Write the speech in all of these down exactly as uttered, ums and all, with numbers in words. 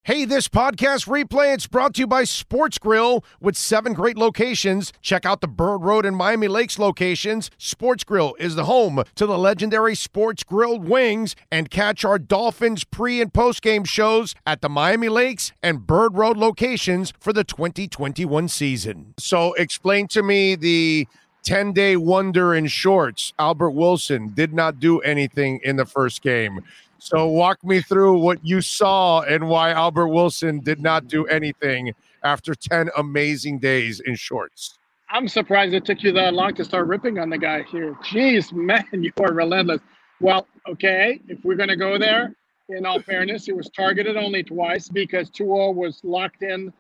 Hey, this podcast replay, it's brought to you by Sports Grill with seven great locations. Check out the Bird Road and Miami Lakes locations. Sports Grill is the home to the legendary Sports Grilled Wings, and catch our Dolphins pre- and post-game shows at the Miami Lakes and Bird Road locations for the twenty twenty-one season. So explain to me the ten-day wonder in shorts. Albert Wilson did not do anything in the first game. So walk me through what you saw and why Albert Wilson did not do anything after ten amazing days in shorts. I'm surprised it took you that long to start ripping on the guy here. Jeez, man, you are relentless. Well, okay, if we're going to go there, in all fairness, it was targeted only twice because Tua was locked in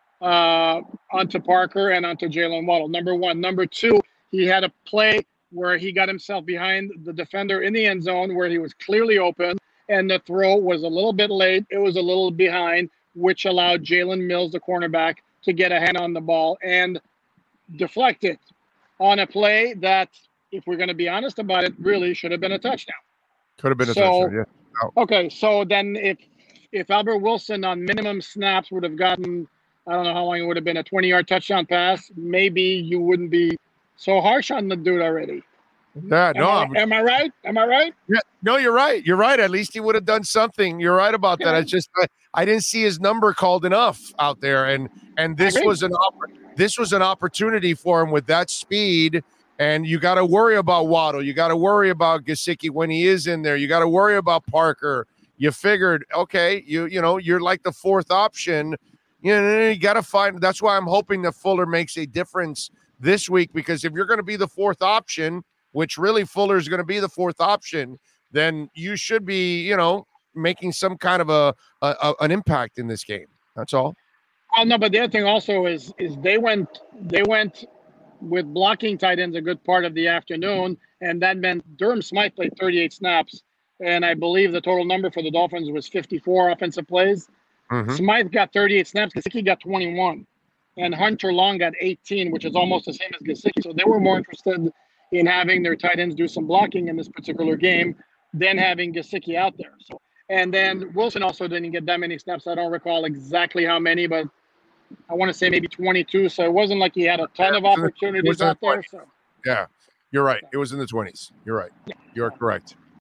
uh, onto Parker and onto Jalen Waddle. Number one. Number two, he had a play where he got himself behind the defender in the end zone where he was clearly open, and the throw was a little bit late. It was a little behind, which allowed Jalen Mills, the cornerback, to get a hand on the ball and deflect it on a play that, if we're going to be honest about it, really should have been a touchdown. Could have been a so, touchdown, yeah. Oh. Okay, so then if if Albert Wilson on minimum snaps would have gotten, I don't know how long it would have been, a twenty-yard touchdown pass, maybe you wouldn't be so harsh on the dude already. Yeah, no. Am I, am I right? Am I right? Yeah, no, you're right. You're right. At least he would have done something. You're right about that. Yeah. It's just I, I didn't see his number called enough out there, and and this was an opp- this was an opportunity for him with that speed. And you got to worry about Waddle. You got to worry about Gesicki when he is in there. You got to worry about Parker. You figured, okay, you you know you're like the fourth option. You know you got to find. That's why I'm hoping that Fuller makes a difference this week, because if you're going to be the fourth option, which really Fuller is going to be the fourth option, then you should be, you know, making some kind of a, a, a an impact in this game. That's all. Well, no, but the other thing also is is they went they went with blocking tight ends a good part of the afternoon, and that meant Durham Smythe played thirty-eight snaps, and I believe the total number for the Dolphins was fifty-four offensive plays. Mm-hmm. Smythe got thirty-eight snaps, Gesicki got twenty-one, and Hunter Long got eighteen, which is almost the same as Gesicki. So they were more interested in having their tight ends do some blocking in this particular game than having Gesicki out there. So, and then Wilson also didn't get that many snaps. I don't recall exactly how many, but I want to say maybe twenty-two. So it wasn't like he had a ton of opportunities out there. So. Yeah, you're right. It was in the twenties. You're right. You're correct.